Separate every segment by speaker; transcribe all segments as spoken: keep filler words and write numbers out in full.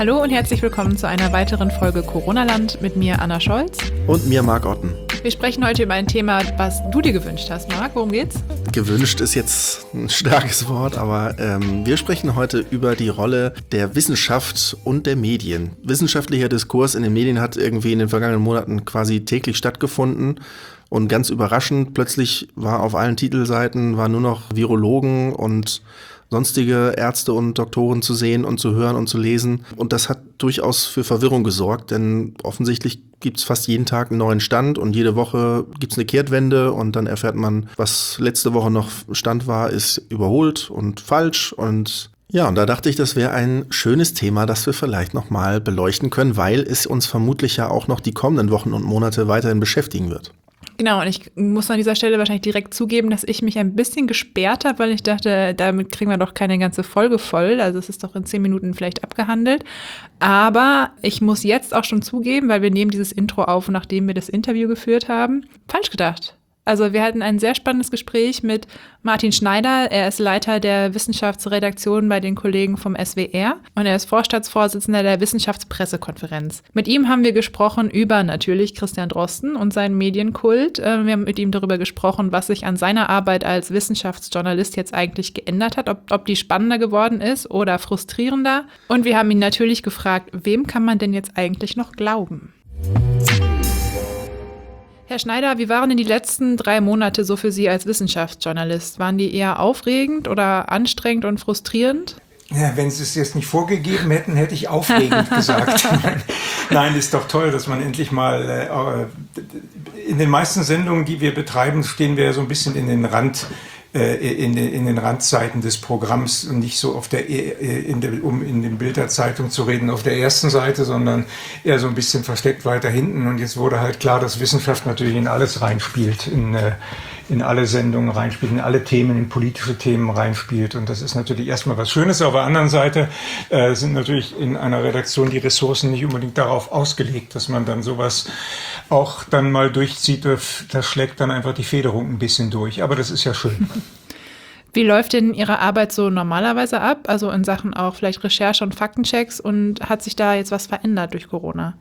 Speaker 1: Hallo und herzlich willkommen zu einer weiteren Folge Corona-Land mit mir, Anna Scholz.
Speaker 2: Und mir, Marc Otten.
Speaker 1: Wir sprechen heute über ein Thema, was du dir gewünscht hast, Marc. Worum geht's?
Speaker 2: Gewünscht ist jetzt ein starkes Wort, aber ähm, wir sprechen heute über die Rolle der Wissenschaft und der Medien. Wissenschaftlicher Diskurs in den Medien hat irgendwie in den vergangenen Monaten quasi täglich stattgefunden. Und ganz überraschend, plötzlich war auf allen Titelseiten war nur noch Virologen und sonstige Ärzte und Doktoren zu sehen und zu hören und zu lesen. Und das hat durchaus für Verwirrung gesorgt, denn offensichtlich gibt es fast jeden Tag einen neuen Stand und jede Woche gibt es eine Kehrtwende und dann erfährt man, was letzte Woche noch Stand war, ist überholt und falsch. Und ja, und da dachte ich, das wäre ein schönes Thema, das wir vielleicht nochmal beleuchten können, weil es uns vermutlich ja auch noch die kommenden Wochen und Monate weiterhin beschäftigen wird.
Speaker 1: Genau, und ich muss an dieser Stelle wahrscheinlich direkt zugeben, dass ich mich ein bisschen gesperrt habe, weil ich dachte, damit kriegen wir doch keine ganze Folge voll. Also es ist doch in zehn Minuten vielleicht abgehandelt. Aber ich muss jetzt auch schon zugeben, weil wir nehmen dieses Intro auf, nachdem wir das Interview geführt haben, falsch gedacht. Also wir hatten ein sehr spannendes Gespräch mit Martin Schneider. Er ist Leiter der Wissenschaftsredaktion bei den Kollegen vom S W R und er ist Vorstandsvorsitzender der Wissenschaftspressekonferenz. Mit ihm haben wir gesprochen über natürlich Christian Drosten und seinen Medienkult. Wir haben mit ihm darüber gesprochen, was sich an seiner Arbeit als Wissenschaftsjournalist jetzt eigentlich geändert hat, ob, ob die spannender geworden ist oder frustrierender. Und wir haben ihn natürlich gefragt, wem kann man denn jetzt eigentlich noch glauben? Herr Schneider, wie waren denn die letzten drei Monate so für Sie als Wissenschaftsjournalist? Waren die eher aufregend oder anstrengend und frustrierend?
Speaker 3: Ja, wenn Sie es jetzt nicht vorgegeben hätten, hätte ich aufregend gesagt. Nein, ist doch toll, dass man endlich mal äh, in den meisten Sendungen, die wir betreiben, stehen wir ja so ein bisschen in den Rand In den, in den Randzeiten des Programms und nicht so auf der, in der, um in den Bild der Zeitung zu reden, auf der ersten Seite, sondern eher so ein bisschen versteckt weiter hinten. Und jetzt wurde halt klar, dass Wissenschaft natürlich in alles reinspielt, in, in alle Sendungen reinspielt, in alle Themen, in politische Themen reinspielt. Und das ist natürlich erstmal was Schönes. Auf der anderen Seite äh, sind natürlich in einer Redaktion die Ressourcen nicht unbedingt darauf ausgelegt, dass man dann sowas auch dann mal durchzieht. Das schlägt dann einfach die Federung ein bisschen durch. Aber das ist ja schön.
Speaker 1: Wie läuft denn Ihre Arbeit so normalerweise ab? Also in Sachen auch vielleicht Recherche und Faktenchecks, und hat sich da jetzt was verändert durch Corona?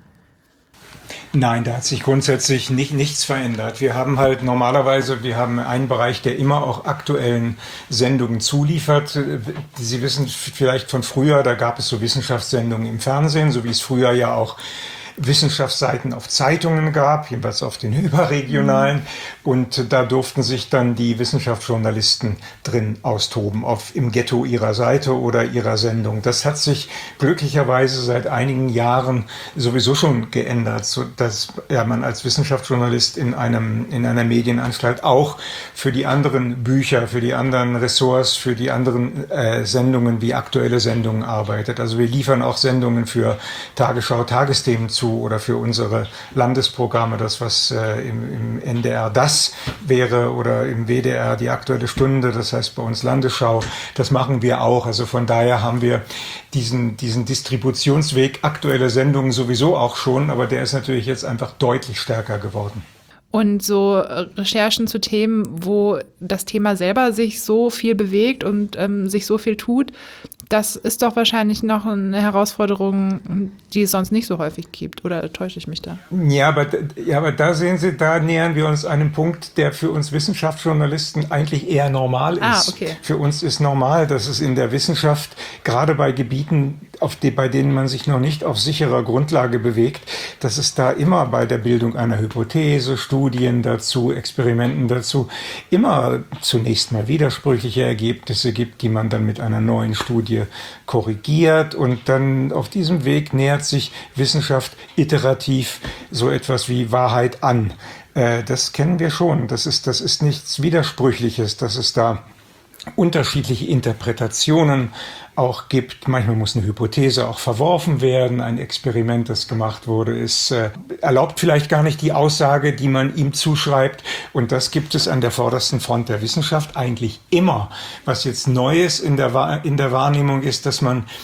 Speaker 3: Nein, da hat sich grundsätzlich nicht, nichts verändert. Wir haben halt normalerweise, wir haben einen Bereich, der immer auch aktuellen Sendungen zuliefert. Sie wissen vielleicht von früher, da gab es so Wissenschaftssendungen im Fernsehen, so wie es früher ja auch Wissenschaftsseiten auf Zeitungen gab, jedenfalls auf den überregionalen. Und da durften sich dann die Wissenschaftsjournalisten drin austoben, auf, im Ghetto ihrer Seite oder ihrer Sendung. Das hat sich glücklicherweise seit einigen Jahren sowieso schon geändert, so dass ja, man als Wissenschaftsjournalist in einem, in einer Medienanstalt auch für die anderen Bücher, für die anderen Ressorts, für die anderen äh, Sendungen wie aktuelle Sendungen arbeitet. Also wir liefern auch Sendungen für Tagesschau, Tagesthemen zu, oder für unsere Landesprogramme, das was äh, im, im N D R das wäre oder im W D R die Aktuelle Stunde, das heißt bei uns Landesschau, das machen wir auch. Also von daher haben wir diesen, diesen Distributionsweg, aktuelle Sendungen sowieso auch schon, aber der ist natürlich jetzt einfach deutlich stärker geworden.
Speaker 1: Und so Recherchen zu Themen, wo das Thema selber sich so viel bewegt und ähm, sich so viel tut, das ist doch wahrscheinlich noch eine Herausforderung, die es sonst nicht so häufig gibt. Oder täusche ich mich da?
Speaker 3: Ja, aber, ja, aber da sehen Sie, da nähern wir uns einem Punkt, der für uns Wissenschaftsjournalisten eigentlich eher normal ist.
Speaker 1: Ah, okay.
Speaker 3: Für uns ist normal, dass es in der Wissenschaft, gerade bei Gebieten, auf die, bei denen man sich noch nicht auf sicherer Grundlage bewegt, dass es da immer bei der Bildung einer Hypothese, Studien dazu, Experimenten dazu, immer zunächst mal widersprüchliche Ergebnisse gibt, die man dann mit einer neuen Studie korrigiert, und dann auf diesem Weg nähert sich Wissenschaft iterativ so etwas wie Wahrheit an. Äh, das kennen wir schon. Das ist, das ist nichts Widersprüchliches, dass es da unterschiedliche Interpretationen auch gibt. Manchmal muss eine Hypothese auch verworfen werden. Ein Experiment, das gemacht wurde, ist äh, erlaubt vielleicht gar nicht die Aussage, die man ihm zuschreibt. Und das gibt es an der vordersten Front der Wissenschaft eigentlich immer. Was jetzt Neues in der, in der Wahrnehmung ist, dass man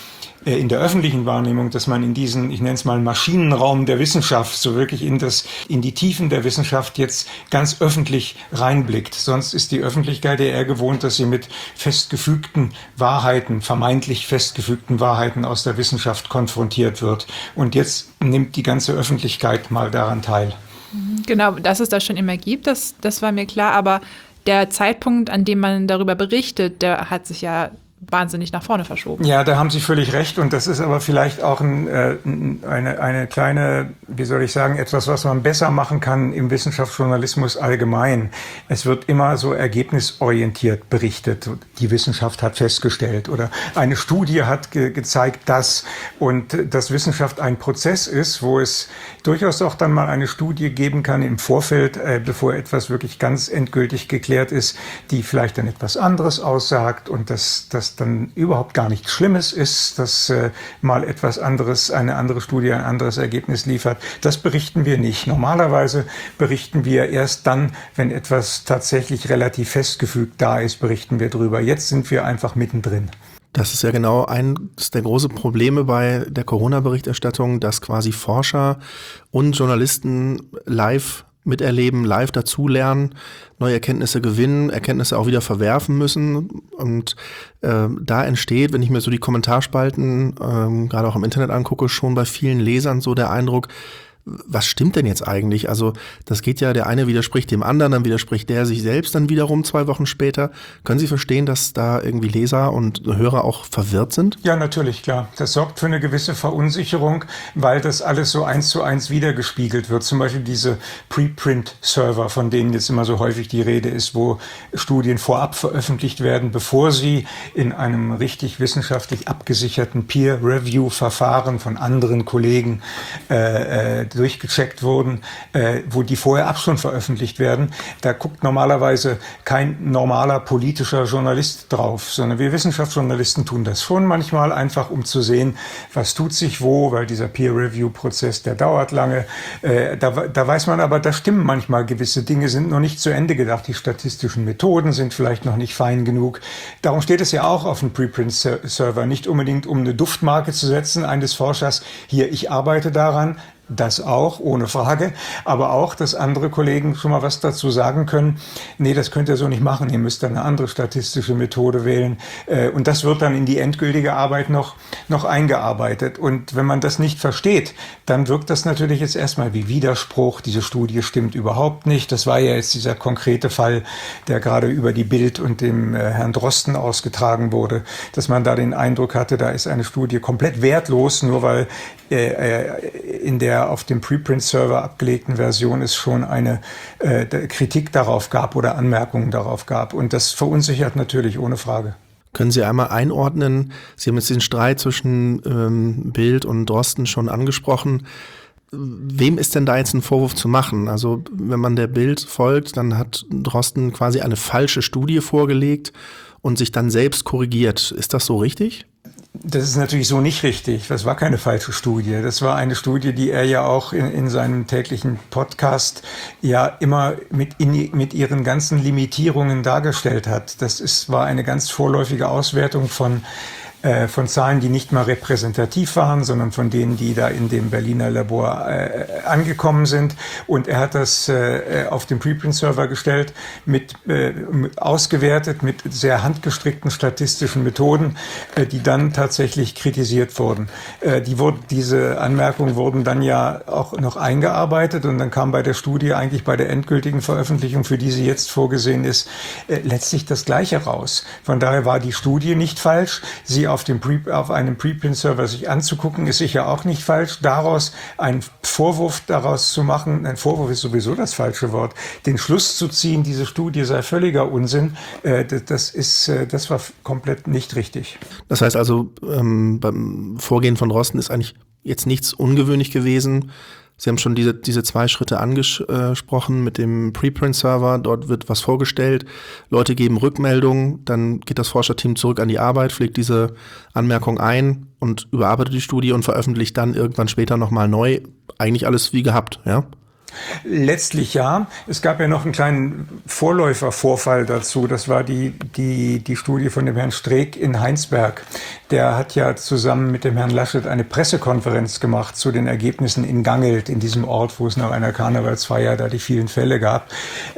Speaker 3: äh, in der öffentlichen Wahrnehmung, dass man in diesen, ich nenne es mal Maschinenraum der Wissenschaft, so wirklich in das, in die Tiefen der Wissenschaft jetzt ganz öffentlich reinblickt. Sonst ist die Öffentlichkeit ja eher gewohnt, dass sie mit festgefügten Wahrheiten, vermeintlich festgefügten Wahrheiten aus der Wissenschaft konfrontiert wird. Und jetzt nimmt die ganze Öffentlichkeit mal daran teil.
Speaker 1: Genau, dass es das schon immer gibt, das, das war mir klar, aber der Zeitpunkt, an dem man darüber berichtet, der hat sich ja wahnsinnig nach vorne verschoben.
Speaker 3: Ja, da haben Sie völlig recht und das ist aber vielleicht auch ein, äh, eine, eine kleine, wie soll ich sagen, etwas, was man besser machen kann im Wissenschaftsjournalismus allgemein. Es wird immer so ergebnisorientiert berichtet. Die Wissenschaft hat festgestellt oder eine Studie hat ge- gezeigt, dass und dass Wissenschaft ein Prozess ist, wo es durchaus auch dann mal eine Studie geben kann im Vorfeld, äh, bevor etwas wirklich ganz endgültig geklärt ist, die vielleicht dann etwas anderes aussagt und das, das dann überhaupt gar nichts Schlimmes ist, dass äh, mal etwas anderes, eine andere Studie ein anderes Ergebnis liefert. Das berichten wir nicht. Normalerweise berichten wir erst dann, wenn etwas tatsächlich relativ festgefügt da ist, berichten wir drüber. Jetzt sind wir einfach mittendrin.
Speaker 2: Das ist ja genau eines der großen Probleme bei der Corona-Berichterstattung, dass quasi Forscher und Journalisten live miterleben, live dazulernen, neue Erkenntnisse gewinnen, Erkenntnisse auch wieder verwerfen müssen. Und äh, da entsteht, wenn ich mir so die Kommentarspalten ähm, gerade auch im Internet angucke, schon bei vielen Lesern so der Eindruck, was stimmt denn jetzt eigentlich? Also das geht ja, der eine widerspricht dem anderen, dann widerspricht der sich selbst dann wiederum zwei Wochen später. Können Sie verstehen, dass da irgendwie Leser und Hörer auch verwirrt sind?
Speaker 3: Ja, natürlich, klar. Das sorgt für eine gewisse Verunsicherung, weil das alles so eins zu eins wiedergespiegelt wird. Zum Beispiel diese Preprint-Server, von denen jetzt immer so häufig die Rede ist, wo Studien vorab veröffentlicht werden, bevor sie in einem richtig wissenschaftlich abgesicherten Peer-Review-Verfahren von anderen Kollegen äh, äh, durchgecheckt wurden, äh, wo die vorher ab schon veröffentlicht werden. Da guckt normalerweise kein normaler politischer Journalist drauf, sondern wir Wissenschaftsjournalisten tun das schon manchmal einfach, um zu sehen, was tut sich wo, weil dieser Peer-Review-Prozess, der dauert lange. Äh, da, da weiß man aber, da stimmen manchmal gewisse Dinge, sind noch nicht zu Ende gedacht. Die statistischen Methoden sind vielleicht noch nicht fein genug. Darum steht es ja auch auf dem Preprint-Server, nicht unbedingt um eine Duftmarke zu setzen eines Forschers. Hier, ich arbeite daran. Das auch, ohne Frage, aber auch, dass andere Kollegen schon mal was dazu sagen können. Nee, das könnt ihr so nicht machen, ihr müsst dann eine andere statistische Methode wählen. Und das wird dann in die endgültige Arbeit noch, noch eingearbeitet. Und wenn man das nicht versteht, dann wirkt das natürlich jetzt erstmal wie Widerspruch. Diese Studie stimmt überhaupt nicht. Das war ja jetzt dieser konkrete Fall, der gerade über die Bild und dem Herrn Drosten ausgetragen wurde, dass man da den Eindruck hatte, da ist eine Studie komplett wertlos, nur weil äh, in der auf dem Preprint-Server abgelegten Version es schon eine äh, Kritik darauf gab oder Anmerkungen darauf gab. Und das verunsichert natürlich, ohne Frage.
Speaker 2: Können Sie einmal einordnen, Sie haben jetzt den Streit zwischen ähm, Bild und Drosten schon angesprochen. Wem ist denn da jetzt ein Vorwurf zu machen? Also wenn man der Bild folgt, dann hat Drosten quasi eine falsche Studie vorgelegt und sich dann selbst korrigiert. Ist das so richtig?
Speaker 3: Das ist natürlich so nicht richtig. Das war keine falsche Studie. Das war eine Studie, die er ja auch in, in seinem täglichen Podcast ja immer mit, in, mit ihren ganzen Limitierungen dargestellt hat. Das ist, war eine ganz vorläufige Auswertung von äh, von Zahlen, die nicht mal repräsentativ waren, sondern von denen, die da in dem Berliner Labor äh, angekommen sind. Und er hat das äh, auf den Preprint-Server gestellt, mit, äh, ausgewertet mit sehr handgestrickten statistischen Methoden, äh, die dann tatsächlich kritisiert wurden. Äh, die wurden, diese Anmerkungen wurden dann ja auch noch eingearbeitet und dann kam bei der Studie eigentlich bei der endgültigen Veröffentlichung, für die sie jetzt vorgesehen ist, äh, letztlich das Gleiche raus. Von daher war die Studie nicht falsch. Sie auf dem Pre- auf einem Preprint-Server sich anzugucken, ist sicher auch nicht falsch. Daraus einen Vorwurf daraus zu machen, ein Vorwurf ist sowieso das falsche Wort, den Schluss zu ziehen, diese Studie sei völliger Unsinn, äh, das ist, äh, das war komplett nicht richtig.
Speaker 2: Das heißt also, ähm, beim Vorgehen von Drosten ist eigentlich jetzt nichts ungewöhnlich gewesen. Sie haben schon diese, diese zwei Schritte angesprochen mit dem Preprint-Server. Dort wird was vorgestellt, Leute geben Rückmeldungen, dann geht das Forscherteam zurück an die Arbeit, pflegt diese Anmerkung ein und überarbeitet die Studie und veröffentlicht dann irgendwann später nochmal neu. Eigentlich alles wie gehabt, ja?
Speaker 3: Letztlich ja. Es gab ja noch einen kleinen Vorläufervorfall dazu. Das war die, die, die Studie von dem Herrn Streeck in Heinsberg. Der hat ja zusammen mit dem Herrn Laschet eine Pressekonferenz gemacht zu den Ergebnissen in Gangelt, in diesem Ort, wo es nach einer Karnevalsfeier da die vielen Fälle gab.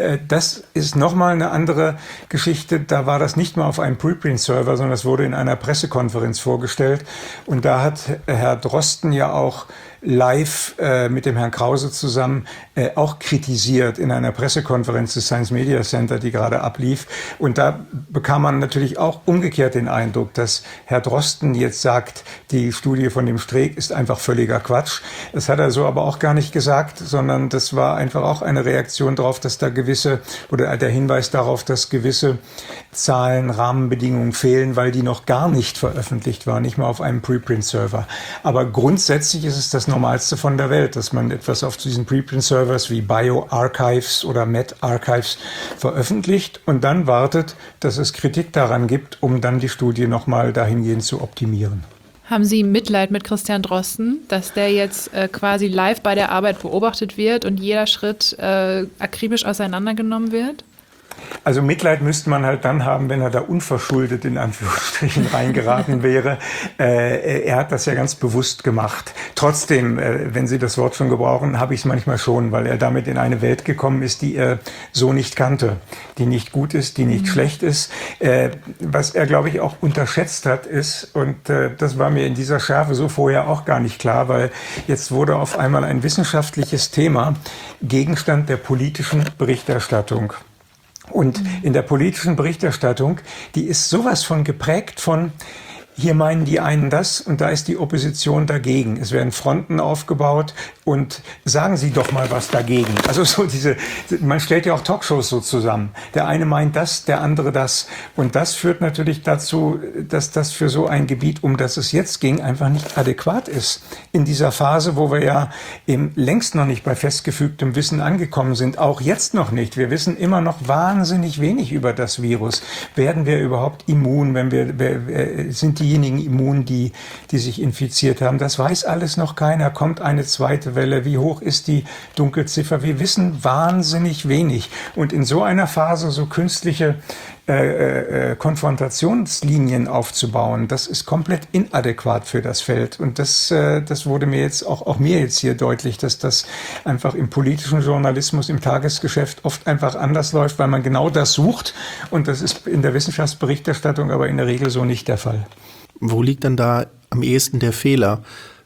Speaker 3: Das ist nochmal eine andere Geschichte. Da war das nicht mal auf einem Preprint-Server, sondern es wurde in einer Pressekonferenz vorgestellt. Und da hat Herr Drosten ja auch live äh, mit dem Herrn Krause zusammen äh, auch kritisiert in einer Pressekonferenz des Science Media Center, die gerade ablief. Und da bekam man natürlich auch umgekehrt den Eindruck, dass Herr Drosten jetzt sagt, die Studie von dem Streeck ist einfach völliger Quatsch. Das hat er so aber auch gar nicht gesagt, sondern das war einfach auch eine Reaktion darauf, dass da gewisse, oder der Hinweis darauf, dass gewisse Zahlen, Rahmenbedingungen fehlen, weil die noch gar nicht veröffentlicht waren, nicht mal auf einem Preprint-Server. Aber grundsätzlich ist es das Normalste von der Welt, dass man etwas auf diesen Preprint-Servers wie bioRxiv oder medRxiv veröffentlicht und dann wartet, dass es Kritik daran gibt, um dann die Studie nochmal dahingehend zu optimieren.
Speaker 1: Haben Sie Mitleid mit Christian Drosten, dass der jetzt äh, quasi live bei der Arbeit beobachtet wird und jeder Schritt äh, akribisch auseinandergenommen wird?
Speaker 3: Also Mitleid müsste man halt dann haben, wenn er da unverschuldet in Anführungsstrichen reingeraten wäre. Äh, er hat das ja ganz bewusst gemacht. Trotzdem, äh, wenn Sie das Wort schon gebrauchen, habe ich es manchmal schon, weil er damit in eine Welt gekommen ist, die er so nicht kannte, die nicht gut ist, die nicht mhm. schlecht ist. Äh, was er, glaube ich, auch unterschätzt hat, ist, und äh, das war mir in dieser Schärfe so vorher auch gar nicht klar, weil jetzt wurde auf einmal ein wissenschaftliches Thema Gegenstand der politischen Berichterstattung. Und in der politischen Berichterstattung, die ist sowas von geprägt von, hier meinen die einen das und da ist die Opposition dagegen. Es werden Fronten aufgebaut und sagen Sie doch mal was dagegen. Also so diese, man stellt ja auch Talkshows so zusammen. Der eine meint das, der andere das. Und das führt natürlich dazu, dass das für so ein Gebiet, um das es jetzt ging, einfach nicht adäquat ist. In dieser Phase, wo wir ja eben längst noch nicht bei festgefügtem Wissen angekommen sind, auch jetzt noch nicht. Wir wissen immer noch wahnsinnig wenig über das Virus. Werden wir überhaupt immun, wenn wir, wir sind die diejenigen immun, die, die sich infiziert haben. Das weiß alles noch keiner. Kommt eine zweite Welle? Wie hoch ist die Dunkelziffer? Wir wissen wahnsinnig wenig. Und in so einer Phase so künstliche äh, äh, Konfrontationslinien aufzubauen, das ist komplett inadäquat für das Feld. Und das, äh, das wurde mir jetzt auch, auch mir jetzt hier deutlich, dass das einfach im politischen Journalismus, im Tagesgeschäft oft einfach anders läuft, weil man genau das sucht. Und das ist in der Wissenschaftsberichterstattung aber in der Regel so nicht der Fall.
Speaker 2: Wo liegt dann da am ehesten der Fehler?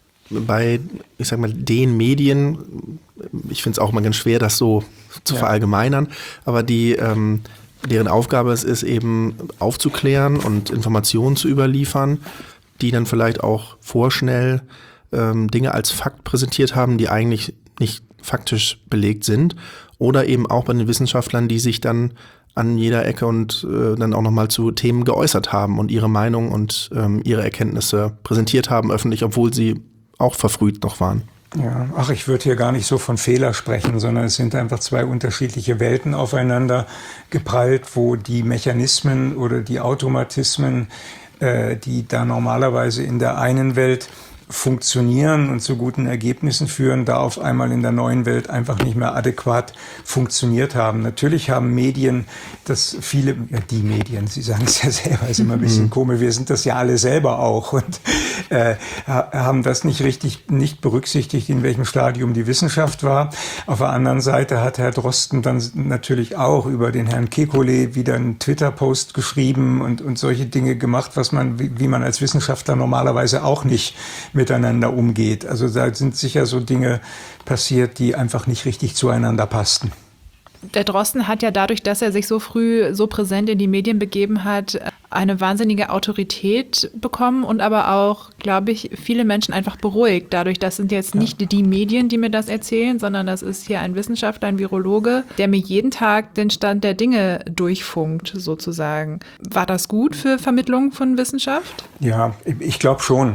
Speaker 2: Bei, ich sag mal, den Medien, ich finde es auch mal ganz schwer, das so zu ja. verallgemeinern, aber die, ähm, deren Aufgabe es ist, eben aufzuklären und Informationen zu überliefern, die dann vielleicht auch vorschnell ähm, Dinge als Fakt präsentiert haben, die eigentlich nicht faktisch belegt sind. Oder eben auch bei den Wissenschaftlern, die sich dann an jeder Ecke und äh, dann auch nochmal zu Themen geäußert haben und ihre Meinung und ähm, ihre Erkenntnisse präsentiert haben öffentlich, obwohl sie auch verfrüht noch waren.
Speaker 3: Ja, ach, ich würde hier gar nicht so von Fehler sprechen, sondern es sind einfach zwei unterschiedliche Welten aufeinander geprallt, wo die Mechanismen oder die Automatismen, äh, die da normalerweise in der einen Welt funktionieren und zu guten Ergebnissen führen, da auf einmal in der neuen Welt einfach nicht mehr adäquat funktioniert haben. Natürlich haben Medien, das viele, ja, die Medien, Sie sagen es ja selber, ist immer ein bisschen komisch, wir sind das ja alle selber auch und äh, haben das nicht richtig, nicht berücksichtigt, in welchem Stadium die Wissenschaft war. Auf der anderen Seite hat Herr Drosten dann natürlich auch über den Herrn Kekulé wieder einen Twitter-Post geschrieben und, und solche Dinge gemacht, was man, wie, wie man als Wissenschaftler normalerweise auch nicht miteinander umgeht. Also da sind sicher so Dinge passiert, die einfach nicht richtig zueinander passten.
Speaker 1: Der Drosten hat ja dadurch, dass er sich so früh so präsent in die Medien begeben hat, eine wahnsinnige Autorität bekommen und aber auch, glaube ich, viele Menschen einfach beruhigt. Dadurch, das sind jetzt nicht ja. die Medien, die mir das erzählen, sondern das ist hier ein Wissenschaftler, ein Virologe, der mir jeden Tag den Stand der Dinge durchfunkt, sozusagen. War das gut für Vermittlung von Wissenschaft?
Speaker 3: Ja, ich glaube schon.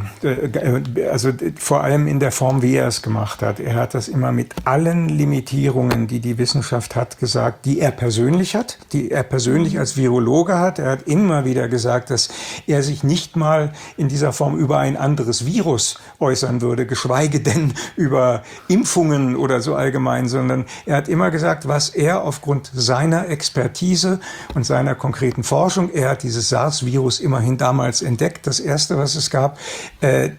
Speaker 3: Also vor allem in der Form, wie er es gemacht hat. Er hat das immer mit allen Limitierungen, die die Wissenschaft hat, gesagt, die er persönlich hat, die er persönlich als Virologe hat. Er hat immer wieder ja gesagt, dass er sich nicht mal in dieser Form über ein anderes Virus äußern würde, geschweige denn über Impfungen oder so allgemein, sondern er hat immer gesagt, was er aufgrund seiner Expertise und seiner konkreten Forschung, er hat dieses SARS-Virus immerhin damals entdeckt, das erste, was es gab, äh,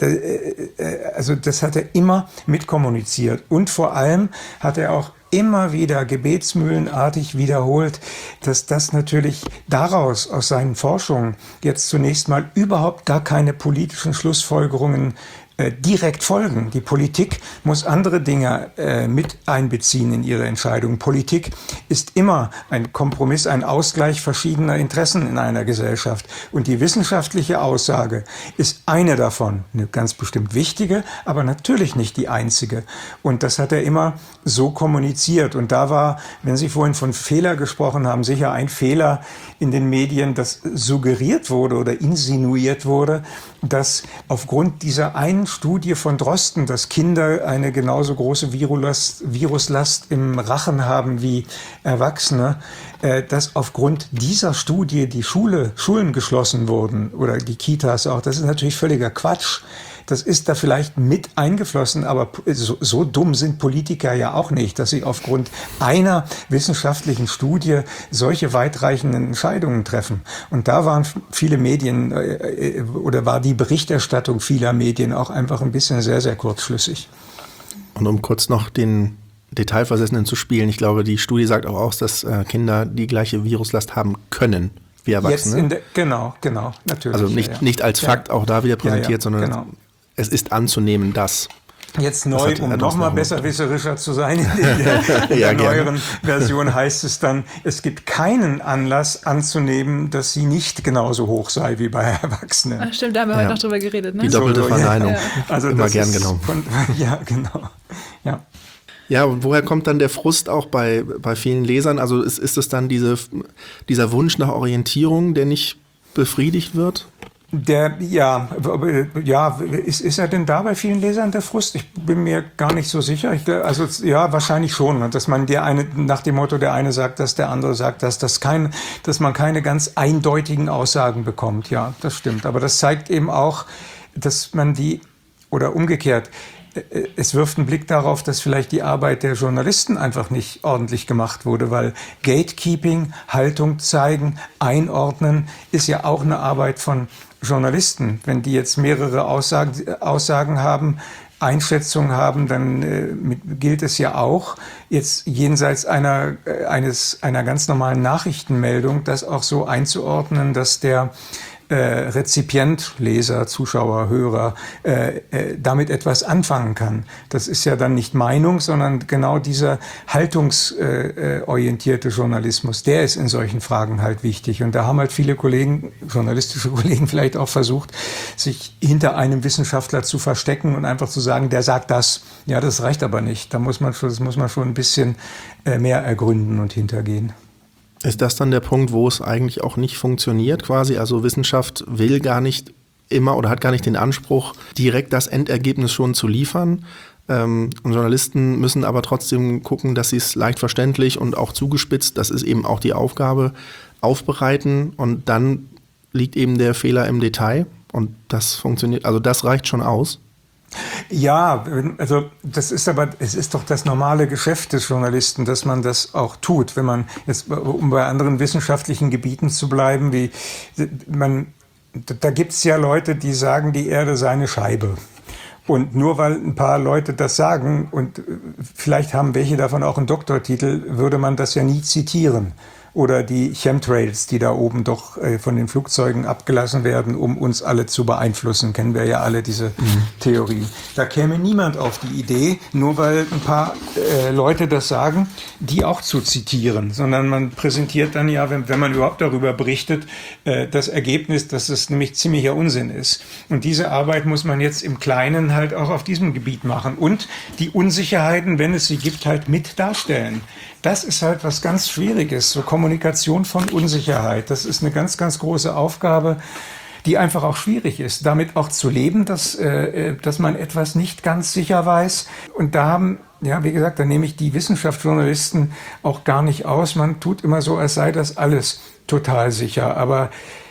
Speaker 3: äh, also das hat er immer mitkommuniziert. Und vor allem hat er auch immer wieder gebetsmühlenartig wiederholt, dass das natürlich daraus, aus seinen Forschungen, jetzt zunächst mal überhaupt gar keine politischen Schlussfolgerungen äh, direkt folgen. Die Politik muss andere Dinge äh, mit einbeziehen in ihre Entscheidungen. Politik ist immer ein Kompromiss, ein Ausgleich verschiedener Interessen in einer Gesellschaft. Und die wissenschaftliche Aussage ist eine davon, eine ganz bestimmt wichtige, aber natürlich nicht die einzige. Und das hat er immer so kommuniziert. Und da war, wenn Sie vorhin von Fehler gesprochen haben, sicher ein Fehler in den Medien, dass suggeriert wurde oder insinuiert wurde, dass aufgrund dieser einen Studie von Drosten, dass Kinder eine genauso große Viruslast, Viruslast im Rachen haben wie Erwachsene, äh, dass aufgrund dieser Studie die Schule, Schulen geschlossen wurden oder die Kitas auch. Das ist natürlich völliger Quatsch. Das ist da vielleicht mit eingeflossen, aber so, so dumm sind Politiker ja auch nicht, dass sie aufgrund einer wissenschaftlichen Studie solche weitreichenden Entscheidungen treffen. Und da waren viele Medien äh, oder war die Berichterstattung vieler Medien auch einfach ein bisschen sehr, sehr kurzschlüssig.
Speaker 2: Und um kurz noch den Detailversessenen zu spielen, ich glaube, die Studie sagt auch aus, dass äh, Kinder die gleiche Viruslast haben können wie Erwachsene.
Speaker 3: Jetzt in der, genau, genau, natürlich.
Speaker 2: Also nicht,
Speaker 3: ja, ja.
Speaker 2: nicht als Fakt ja. auch da wieder präsentiert, ja, ja, sondern
Speaker 3: genau.
Speaker 2: Es ist anzunehmen, dass.
Speaker 3: Jetzt neu, um nochmal besserwisserischer zu sein, in der, in
Speaker 2: ja,
Speaker 3: der neueren Version heißt es dann, es gibt keinen Anlass anzunehmen, dass sie nicht genauso hoch sei wie bei Erwachsenen.
Speaker 1: Ach, stimmt, da haben wir ja. heute noch drüber geredet. Ne?
Speaker 2: Die doppelte so, Verneinung, ja.
Speaker 3: Also
Speaker 2: immer gern genommen.
Speaker 3: Von, ja, genau. Ja.
Speaker 2: Ja, und woher kommt dann der Frust auch bei, bei vielen Lesern? Also ist, ist es dann diese, dieser Wunsch nach Orientierung, der nicht befriedigt wird?
Speaker 3: Der, ja, ja, ist, ist er denn da bei vielen Lesern der Frust? Ich bin mir gar nicht so sicher. Ich, also, ja, wahrscheinlich schon. Dass man der eine, nach dem Motto, der eine sagt das, der andere sagt das, dass kein, dass man keine ganz eindeutigen Aussagen bekommt. Ja, das stimmt. Aber das zeigt eben auch, dass man die, oder umgekehrt, es wirft einen Blick darauf, dass vielleicht die Arbeit der Journalisten einfach nicht ordentlich gemacht wurde, weil Gatekeeping, Haltung zeigen, einordnen, ist ja auch eine Arbeit von Journalisten. Wenn die jetzt mehrere Aussagen, Aussagen haben, Einschätzungen haben, dann äh, mit, gilt es ja auch, jetzt jenseits einer, äh, eines, einer ganz normalen Nachrichtenmeldung, das auch so einzuordnen, dass der Äh, Rezipient, Leser, Zuschauer, Hörer äh, äh, damit etwas anfangen kann. Das ist ja dann nicht Meinung, sondern genau dieser haltungsorientierte äh, Journalismus, der ist in solchen Fragen halt wichtig. Und da haben halt viele Kollegen, journalistische Kollegen vielleicht auch versucht, sich hinter einem Wissenschaftler zu verstecken und einfach zu sagen, der sagt das. Ja, das reicht aber nicht. Da muss man schon, das muss man schon ein bisschen äh, mehr ergründen und hintergehen.
Speaker 2: Ist das dann der Punkt, wo es eigentlich auch nicht funktioniert quasi? Also Wissenschaft will gar nicht immer oder hat gar nicht den Anspruch, direkt das Endergebnis schon zu liefern. Ähm, und Journalisten müssen aber trotzdem gucken, dass sie es leicht verständlich und auch zugespitzt, das ist eben auch die Aufgabe, aufbereiten. Und dann liegt eben der Fehler im Detail. Und das funktioniert, also das reicht schon aus.
Speaker 3: Ja, also das ist aber, es ist doch das normale Geschäft des Journalisten, dass man das auch tut. Wenn man jetzt, um bei anderen wissenschaftlichen Gebieten zu bleiben, wie man, da gibt's ja Leute, die sagen, die Erde sei eine Scheibe. Und nur weil ein paar Leute das sagen, und vielleicht haben welche davon auch einen Doktortitel, würde man das ja nie zitieren. Oder die Chemtrails, die da oben doch äh, von den Flugzeugen abgelassen werden, um uns alle zu beeinflussen. Kennen wir ja alle diese mhm. Theorie. Da käme niemand auf die Idee, nur weil ein paar äh, Leute das sagen, die auch zu zitieren. Sondern man präsentiert dann ja, wenn, wenn man überhaupt darüber berichtet, äh, das Ergebnis, dass es nämlich ziemlicher Unsinn ist. Und diese Arbeit muss man jetzt im Kleinen halt auch auf diesem Gebiet machen. Und die Unsicherheiten, wenn es sie gibt, halt mit darstellen. Das ist halt was ganz Schwieriges, so Kommunikation von Unsicherheit. Das ist eine ganz, ganz große Aufgabe, die einfach auch schwierig ist, damit auch zu leben, dass, äh, dass man etwas nicht ganz sicher weiß. Und da haben, ja, wie gesagt, da nehme ich die Wissenschaftsjournalisten auch gar nicht aus. Man tut immer so, als sei das alles total sicher. Aber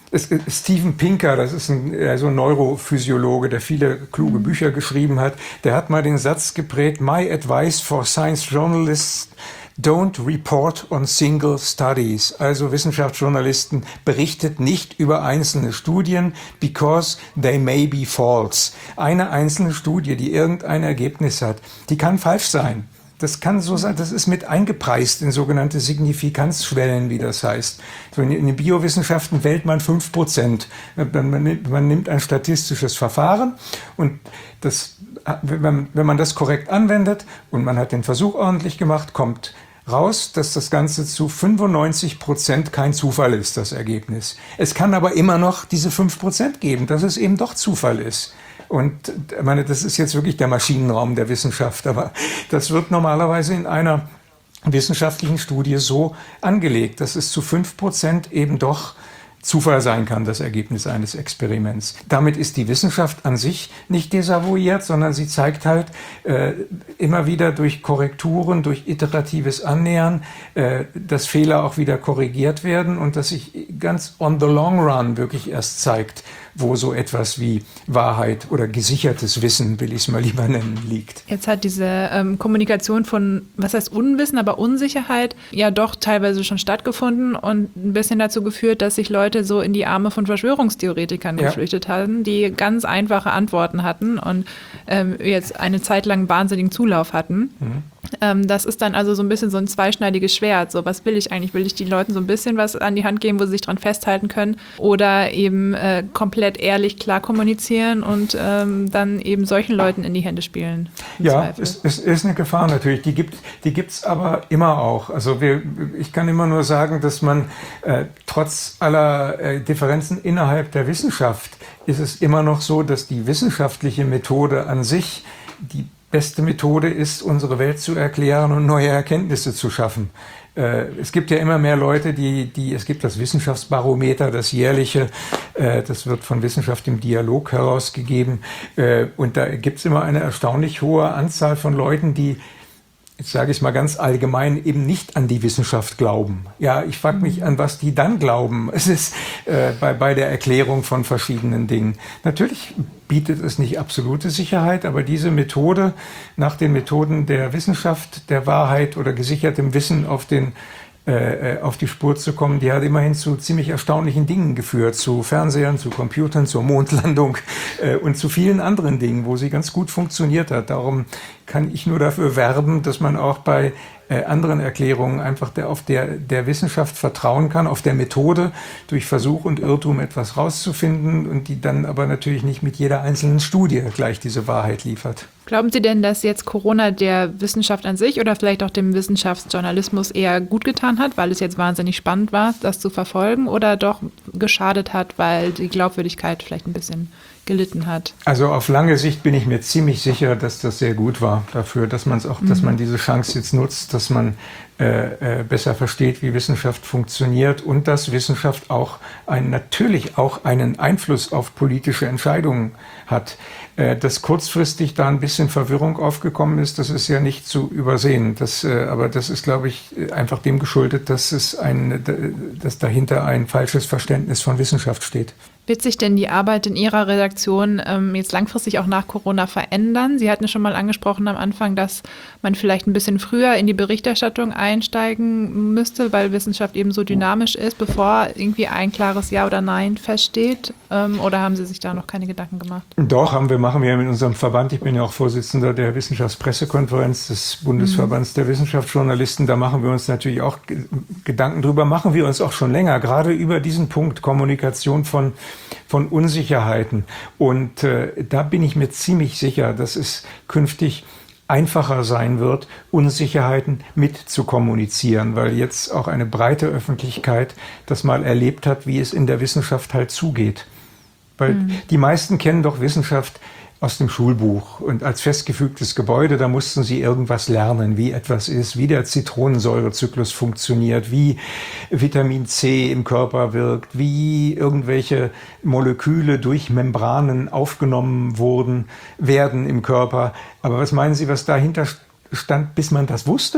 Speaker 3: es, Steven Pinker, das ist ein, so ein Neurophysiologe, der viele kluge Bücher geschrieben hat, der hat mal den Satz geprägt: My advice for science journalists: Don't report on single studies. Also Wissenschaftsjournalisten, berichtet nicht über einzelne Studien, because they may be false. Eine einzelne Studie, die irgendein Ergebnis hat, die kann falsch sein. Das kann so sein, das ist mit eingepreist in sogenannte Signifikanzschwellen, wie das heißt. So in, in den Biowissenschaften wählt man fünf Prozent. Man, man, nimmt, man nimmt ein statistisches Verfahren und das, wenn man, wenn man das korrekt anwendet und man hat den Versuch ordentlich gemacht, kommt raus, dass das Ganze zu fünfundneunzig Prozent kein Zufall ist, das Ergebnis. Es kann aber immer noch diese fünf Prozent geben, dass es eben doch Zufall ist. Und ich meine, das ist jetzt wirklich der Maschinenraum der Wissenschaft, aber das wird normalerweise in einer wissenschaftlichen Studie so angelegt, dass es zu fünf Prozent eben doch Zufall sein kann, das Ergebnis eines Experiments. Damit ist die Wissenschaft an sich nicht desavouiert, sondern sie zeigt halt äh, immer wieder durch Korrekturen, durch iteratives Annähern, äh, dass Fehler auch wieder korrigiert werden und dass sich ganz on the long run wirklich erst zeigt, wo so etwas wie Wahrheit oder gesichertes Wissen, will ich es mal lieber nennen, liegt.
Speaker 1: Jetzt hat diese ähm, Kommunikation von, was heißt Unwissen, aber Unsicherheit ja doch teilweise schon stattgefunden und ein bisschen dazu geführt, dass sich Leute so in die Arme von Verschwörungstheoretikern ja. geflüchtet haben, die ganz einfache Antworten hatten und ähm, jetzt eine Zeit lang wahnsinnigen Zulauf hatten. Mhm. Ähm, das ist dann also so ein bisschen so ein zweischneidiges Schwert. So, was will ich eigentlich? Will ich den Leuten so ein bisschen was an die Hand geben, wo sie sich dran festhalten können? Oder eben äh, komplett ehrlich, klar kommunizieren und ähm, dann eben solchen Leuten in die Hände spielen?
Speaker 3: Ja, es, es ist eine Gefahr natürlich. Die gibt die gibt's aber immer auch. Also wir, ich kann immer nur sagen, dass man äh, trotz aller äh, Differenzen innerhalb der Wissenschaft ist es immer noch so, dass die wissenschaftliche Methode an sich die beste Methode ist, unsere Welt zu erklären und neue Erkenntnisse zu schaffen. Äh, es gibt ja immer mehr Leute, die, die, es gibt das Wissenschaftsbarometer, das jährliche, äh, das wird von Wissenschaft im Dialog herausgegeben. Äh, und da gibt es immer eine erstaunlich hohe Anzahl von Leuten, die, jetzt sage ich es mal ganz allgemein, eben nicht an die Wissenschaft glauben. Ja, ich frage mich, an was die dann glauben. Es ist äh, bei, bei der Erklärung von verschiedenen Dingen. Natürlich bietet es nicht absolute Sicherheit, aber diese Methode, nach den Methoden der Wissenschaft, der Wahrheit oder gesichertem Wissen auf den äh, auf die Spur zu kommen, die hat immerhin zu ziemlich erstaunlichen Dingen geführt, zu Fernsehern, zu Computern, zur Mondlandung äh, und zu vielen anderen Dingen, wo sie ganz gut funktioniert hat. Darum kann ich nur dafür werben, dass man auch bei äh, anderen Erklärungen einfach der, auf der, der Wissenschaft vertrauen kann, auf der Methode, durch Versuch und Irrtum etwas rauszufinden und die dann aber natürlich nicht mit jeder einzelnen Studie gleich diese Wahrheit liefert.
Speaker 1: Glauben Sie denn, dass jetzt Corona der Wissenschaft an sich oder vielleicht auch dem Wissenschaftsjournalismus eher gut getan hat, weil es jetzt wahnsinnig spannend war, das zu verfolgen, oder doch geschadet hat, weil die Glaubwürdigkeit vielleicht ein bisschen gelitten hat?
Speaker 3: Also auf lange Sicht bin ich mir ziemlich sicher, dass das sehr gut war dafür, dass man es auch, mhm. dass man diese Chance jetzt nutzt, dass man äh, äh, besser versteht, wie Wissenschaft funktioniert und dass Wissenschaft auch ein, natürlich auch einen Einfluss auf politische Entscheidungen hat. Äh, dass kurzfristig da ein bisschen Verwirrung aufgekommen ist, das ist ja nicht zu übersehen. Das, äh, aber das ist, glaube ich, einfach dem geschuldet, dass es ein, dass dahinter ein falsches Verständnis von Wissenschaft steht.
Speaker 1: Wird sich denn die Arbeit in Ihrer Redaktion ähm, jetzt langfristig auch nach Corona verändern? Sie hatten ja schon mal angesprochen am Anfang, dass man vielleicht ein bisschen früher in die Berichterstattung einsteigen müsste, weil Wissenschaft eben so dynamisch ist, bevor irgendwie ein klares Ja oder Nein feststeht. Ähm, oder haben Sie sich da noch keine Gedanken gemacht?
Speaker 3: Doch, haben wir, machen wir mit unserem Verband. Ich bin ja auch Vorsitzender der Wissenschaftspressekonferenz des Bundesverbands mhm. der Wissenschaftsjournalisten. Da machen wir uns natürlich auch Gedanken drüber, machen wir uns auch schon länger, gerade über diesen Punkt Kommunikation von von Unsicherheiten. Und äh, da bin ich mir ziemlich sicher, dass es künftig einfacher sein wird, Unsicherheiten mit zu kommunizieren, weil jetzt auch eine breite Öffentlichkeit das mal erlebt hat, wie es in der Wissenschaft halt zugeht. Weil mhm. die meisten kennen doch Wissenschaft aus dem Schulbuch und als festgefügtes Gebäude, da mussten sie irgendwas lernen, wie etwas ist, wie der Zitronensäurezyklus funktioniert, wie Vitamin C im Körper wirkt, wie irgendwelche Moleküle durch Membranen aufgenommen wurden, werden im Körper. Aber was meinen Sie, was dahinter stand, bis man das wusste?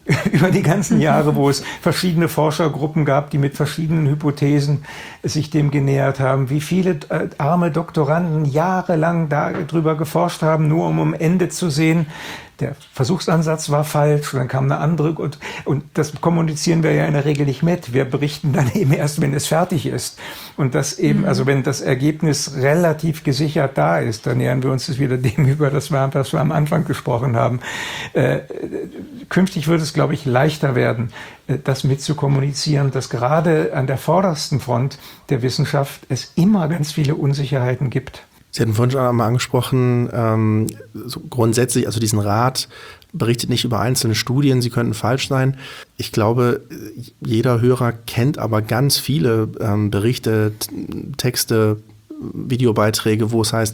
Speaker 3: über die ganzen Jahre, wo es verschiedene Forschergruppen gab, die mit verschiedenen Hypothesen sich dem genähert haben, wie viele äh, arme Doktoranden jahrelang darüber geforscht haben, nur um am Ende zu sehen, der Versuchsansatz war falsch, dann kam eine andere und, und das kommunizieren wir ja in der Regel nicht mit. Wir berichten dann eben erst, wenn es fertig ist. Und das eben, mhm. also wenn das Ergebnis relativ gesichert da ist, dann nähern wir uns wieder dem über, das wir, was wir am Anfang gesprochen haben. Äh, künftig wird es, glaube ich, leichter werden, das mitzukommunizieren, dass gerade an der vordersten Front der Wissenschaft es immer ganz viele Unsicherheiten gibt.
Speaker 2: Sie hatten vorhin schon einmal angesprochen, ähm, so grundsätzlich, also diesen Rat berichtet nicht über einzelne Studien, sie könnten falsch sein. Ich glaube, jeder Hörer kennt aber ganz viele ähm, Berichte, Texte, Videobeiträge, wo es heißt,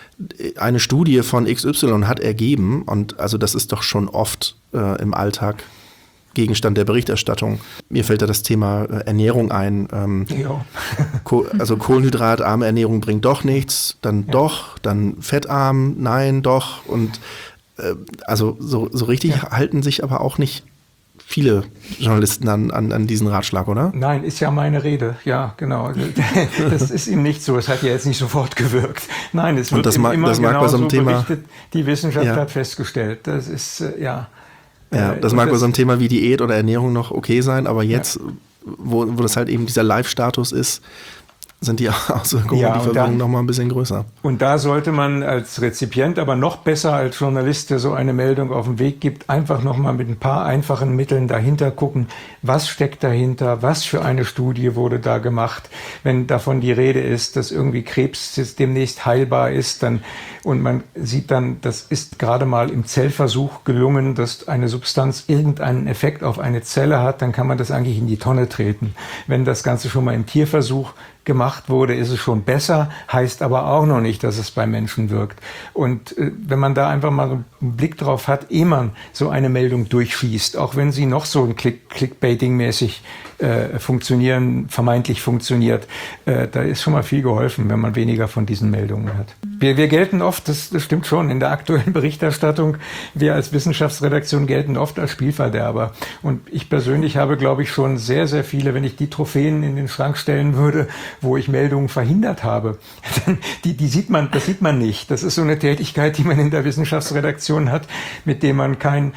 Speaker 2: eine Studie von X Y hat ergeben, und also das ist doch schon oft äh, im Alltag Gegenstand der Berichterstattung. Mir fällt da das Thema Ernährung ein. Ähm,
Speaker 3: ja.
Speaker 2: Also kohlenhydratarme Ernährung bringt doch nichts, dann ja. doch, dann fettarm, nein, doch. Und äh, also so, so richtig ja. halten sich aber auch nicht viele Journalisten an, an, an diesen Ratschlag, oder?
Speaker 3: Nein, ist ja meine Rede. Ja, genau. Das ist ihm nicht so. Es hat ja jetzt nicht sofort gewirkt. Nein, es wird
Speaker 2: das
Speaker 3: ihm
Speaker 2: mag,
Speaker 3: immer
Speaker 2: das mag
Speaker 3: genau
Speaker 2: bei so einem
Speaker 3: so
Speaker 2: Thema,
Speaker 3: berichtet. Die Wissenschaft
Speaker 2: ja.
Speaker 3: hat festgestellt. Das ist, äh, ja...
Speaker 2: Ja, das mag bei so einem Thema wie Diät oder Ernährung noch okay sein, aber jetzt, ja. wo, wo das halt eben dieser Live-Status ist, sind die Auswirkungen,
Speaker 3: ja,
Speaker 2: die Verwirrung noch mal ein bisschen größer.
Speaker 3: Und da sollte man als Rezipient, aber noch besser als Journalist, der so eine Meldung auf den Weg gibt, einfach noch mal mit ein paar einfachen Mitteln dahinter gucken, was steckt dahinter, was für eine Studie wurde da gemacht. Wenn davon die Rede ist, dass irgendwie Krebs jetzt demnächst heilbar ist, dann und man sieht dann, das ist gerade mal im Zellversuch gelungen, dass eine Substanz irgendeinen Effekt auf eine Zelle hat, dann kann man das eigentlich in die Tonne treten. Wenn das Ganze schon mal im Tierversuch gemacht wurde, ist es schon besser, heißt aber auch noch nicht, dass es bei Menschen wirkt. Und äh, wenn man da einfach mal so einen Blick drauf hat, ehe man so eine Meldung durchschießt, auch wenn sie noch so ein Click Clickbaiting-mäßig äh, funktionieren, vermeintlich funktioniert, äh, da ist schon mal viel geholfen, wenn man weniger von diesen Meldungen hat. Wir, wir gelten oft, das, das stimmt schon, in der aktuellen Berichterstattung, wir als Wissenschaftsredaktion gelten oft als Spielverderber. Und ich persönlich habe, glaube ich, schon sehr, sehr viele, wenn ich die Trophäen in den Schrank stellen würde, wo ich Meldungen verhindert habe, die, die sieht man, das sieht man nicht. Das ist so eine Tätigkeit, die man in der Wissenschaftsredaktion hat, mit dem man kein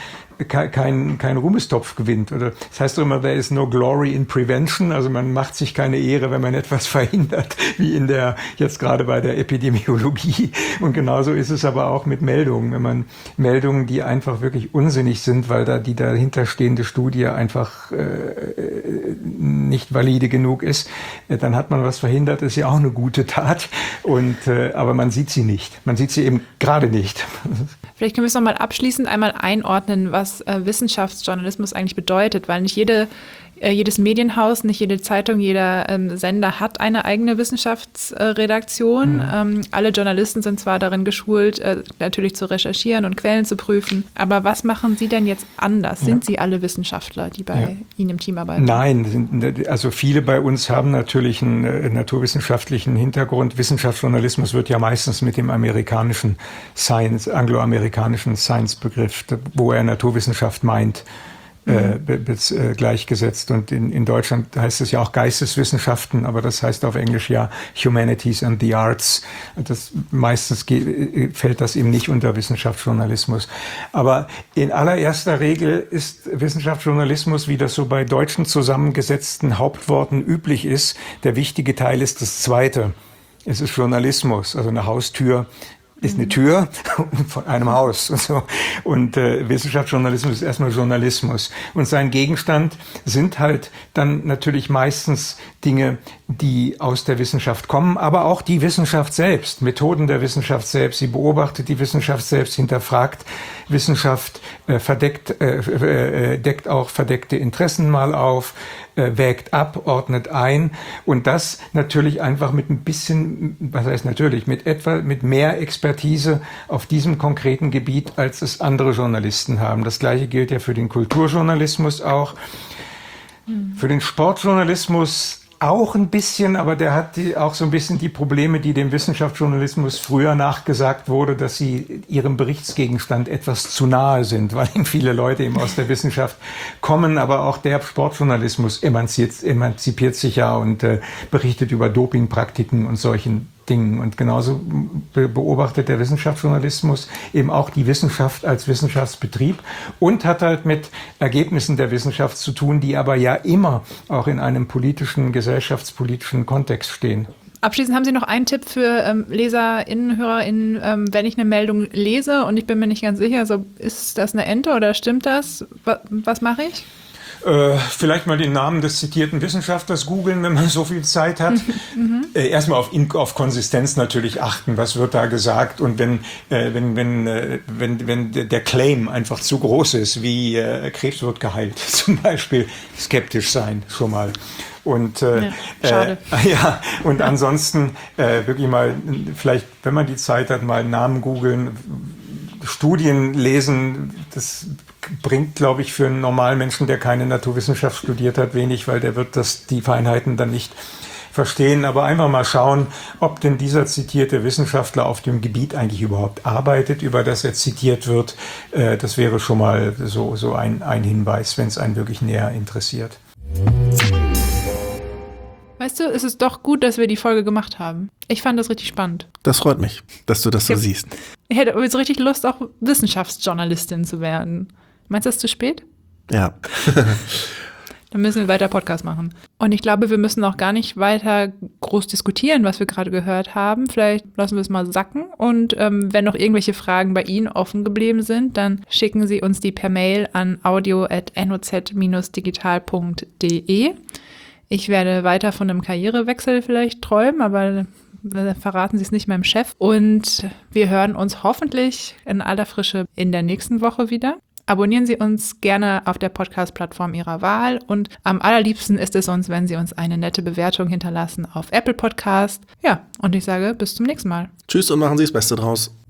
Speaker 3: kein, kein Ruhmestopf gewinnt. Oder das heißt doch immer, there is no glory in prevention. Also man macht sich keine Ehre, wenn man etwas verhindert, wie in der, jetzt gerade bei der Epidemiologie. Und genauso ist es aber auch mit Meldungen. Wenn man Meldungen, die einfach wirklich unsinnig sind, weil da die dahinterstehende Studie einfach äh, nicht valide genug ist, äh, dann hat man was verhindert, ist ja auch eine gute Tat. Und, äh, aber man sieht sie nicht. Man sieht sie eben gerade nicht.
Speaker 1: Vielleicht können wir es nochmal abschließend einmal einordnen, was äh, Wissenschaftsjournalismus eigentlich bedeutet, weil nicht jede, äh, jedes Medienhaus, nicht jede Zeitung, jeder ähm, Sender hat eine eigene Wissenschaftsredaktion. Mhm. Ähm, alle Journalisten sind zwar darin geschult, äh, natürlich zu recherchieren und Quellen zu prüfen, aber was machen Sie denn jetzt anders? Ja. Sind Sie alle Wissenschaftler, die bei ja. Ihnen im Team arbeiten?
Speaker 3: Nein, also viele bei uns haben natürlich einen äh, naturwissenschaftlichen Hintergrund. Wissenschaftsjournalismus wird ja meistens mit dem amerikanischen Science, angloamerikanischen Science-Begriff, wo er Naturwissenschaft meint, äh, be, be, äh, gleichgesetzt. Und in, in Deutschland heißt es ja auch Geisteswissenschaften, aber das heißt auf Englisch ja Humanities and the Arts. Das, meistens geht, fällt das eben nicht unter Wissenschaftsjournalismus. Aber in allererster Regel ist Wissenschaftsjournalismus, wie das so bei deutschen zusammengesetzten Hauptworten üblich ist, der wichtige Teil ist das zweite. Es ist Journalismus, also eine Haustür ist eine Tür von einem Haus und so. Und äh, Wissenschaftsjournalismus ist erstmal Journalismus. Und sein Gegenstand sind halt dann natürlich meistens Dinge, die aus der Wissenschaft kommen, aber auch die Wissenschaft selbst, Methoden der Wissenschaft selbst. Sie beobachtet die Wissenschaft selbst, hinterfragt Wissenschaft, äh, verdeckt, äh, äh, deckt auch verdeckte Interessen mal auf, äh, wägt ab, ordnet ein. Und das natürlich einfach mit ein bisschen, was heißt natürlich, mit etwa, mit mehr Expertise auf diesem konkreten Gebiet, als es andere Journalisten haben. Das Gleiche gilt ja für den Kulturjournalismus auch. Mhm. Für den Sportjournalismus Auch ein bisschen, aber der hat die, auch so ein bisschen die Probleme, die dem Wissenschaftsjournalismus früher nachgesagt wurde, dass sie ihrem Berichtsgegenstand etwas zu nahe sind, weil eben viele Leute eben aus der Wissenschaft kommen, aber auch der Sportjournalismus emanzipiert, emanzipiert sich ja und äh, berichtet über Dopingpraktiken und solchen Dingen. Und genauso be- beobachtet der Wissenschaftsjournalismus eben auch die Wissenschaft als Wissenschaftsbetrieb und hat halt mit Ergebnissen der Wissenschaft zu tun, die aber ja immer auch in einem politischen, gesellschaftspolitischen Kontext stehen.
Speaker 1: Abschließend haben Sie noch einen Tipp für ähm, LeserInnen, HörerInnen, ähm, wenn ich eine Meldung lese und ich bin mir nicht ganz sicher, so ist das eine Ente oder stimmt das? Was, was mache ich?
Speaker 3: Äh, vielleicht mal den Namen des zitierten Wissenschaftlers googeln, wenn man so viel Zeit hat. Mhm. Äh, erstmal auf, auf Konsistenz natürlich achten, was wird da gesagt. Und wenn, äh, wenn, wenn, äh, wenn, wenn der Claim einfach zu groß ist, wie äh, Krebs wird geheilt, zum Beispiel, skeptisch sein schon mal. Und äh,
Speaker 1: ja, schade.
Speaker 3: Äh, ja, und ansonsten äh, wirklich mal, vielleicht, wenn man die Zeit hat, mal Namen googeln, Studien lesen, das bringt, glaube ich, für einen normalen Menschen, der keine Naturwissenschaft studiert hat, wenig, weil der wird das, die Feinheiten dann nicht verstehen. Aber einfach mal schauen, ob denn dieser zitierte Wissenschaftler auf dem Gebiet eigentlich überhaupt arbeitet, über das er zitiert wird. Äh, das wäre schon mal so, so ein, ein Hinweis, wenn es einen wirklich näher interessiert.
Speaker 1: Weißt du, es ist doch gut, dass wir die Folge gemacht haben. Ich fand das richtig spannend.
Speaker 2: Das freut mich, dass du das so
Speaker 1: Ich hab-
Speaker 2: siehst.
Speaker 1: Ich hätte jetzt richtig Lust, auch Wissenschaftsjournalistin zu werden. Meinst du, das ist zu spät?
Speaker 2: Ja.
Speaker 1: Dann müssen wir weiter Podcast machen. Und ich glaube, wir müssen auch gar nicht weiter groß diskutieren, was wir gerade gehört haben. Vielleicht lassen wir es mal sacken. Und ähm, wenn noch irgendwelche Fragen bei Ihnen offen geblieben sind, dann schicken Sie uns die per Mail an audio at noz dash digital punkt de. Ich werde weiter von einem Karrierewechsel vielleicht träumen, aber äh, verraten Sie es nicht meinem Chef. Und wir hören uns hoffentlich in aller Frische in der nächsten Woche wieder. Abonnieren Sie uns gerne auf der Podcast-Plattform Ihrer Wahl und am allerliebsten ist es uns, wenn Sie uns eine nette Bewertung hinterlassen auf Apple Podcast. Ja, und ich sage bis zum nächsten Mal.
Speaker 2: Tschüss und machen Sie das Beste draus.